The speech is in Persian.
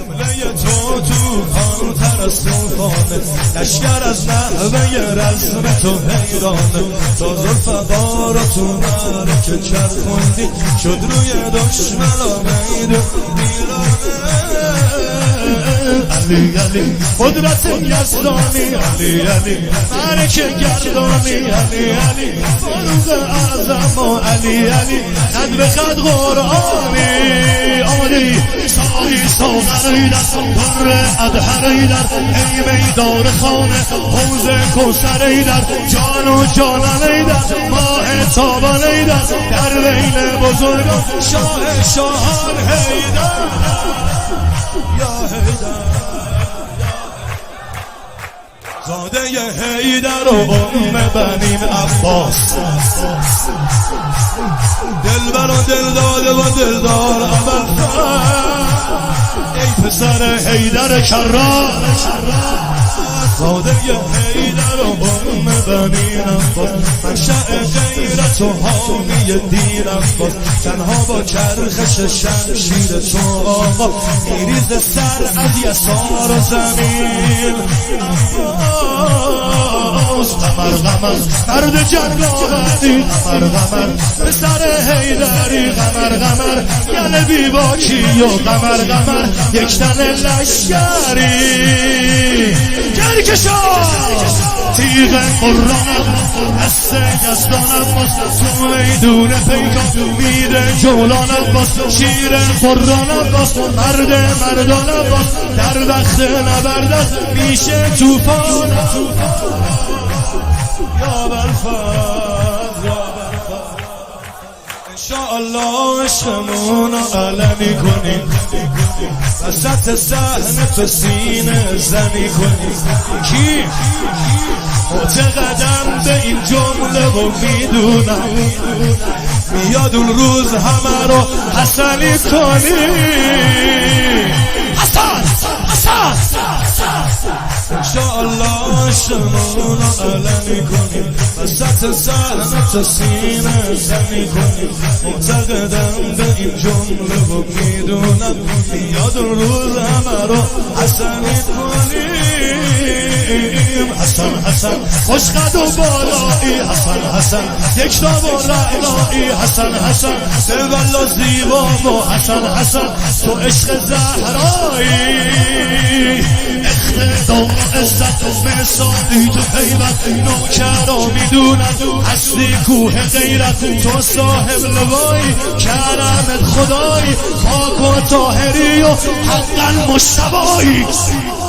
حمله تو توفان‌تر از توفانه، لشکر از نحوه رزم تو حیرانه. تا زلف باراتون که چرخوندی شد روی دشمنا میدون ویرانه. علی علی قدرت یزدانی، علی علی ملک گردانی، علی علی فاروق اعظم و علی علی قد به قد قرآنی. آمدی سایی ساغریدر در ادهریدر ای میدان خانه حوض کوثریدر جان و جانانیدر ماه تابانیدر در بین بزرگان شاه شاهان حیدر یا حیدر. زاده حیدر و بنی عباس، دلبر و دلداده و دلدار ابوالفضل. ای پسر حیدر کرار، زاده حیدر و بنی عباس، منشأ غیرت و حامی دین عباس. تنها با چرخش شمشیر تو آقا میریز سر از یسار زمین. قمر قمر مرد جنگاوری، قمر قمر پسر حیدری، قمر قمر یل بیباکی و قمر قمر یک تن لشکری. گرکشا تیغ قرآنم دست یزدانم تو میدون پیکان میره جولانم باز. شیر قرآنم باز مرد مردانم باز در وقت نبردن میشه توفان. یا برفض یا برفض انشاءالله عشقمون رو علنی کنیم، وسط صحنه تو سینه زنی کنیم. کی معتقدم به این جمله و میدونم میاد اون روز همه رو حسنی کنیم. حسن حسن انشاءالله عشقمون رو علنی کنیم، وسط صحنه تو سینه زنی کنیم. معتقدم به این جمله و میدونم میاد اون روز همه رو حسنی کنیم. حسن حسن خوشقد و بالایی، حسن حسن یک تاب و رعنایی، حسن حسن دل و زیبا و حسن حسن تو عشق زهرایی. اقتدار عزت و مثالی تو پیوند نوکرا میدونن هستی کوه غیرت. تو صاحب لوایی کرمت خدایی، پاک و طاهری و حقا مشتبایی.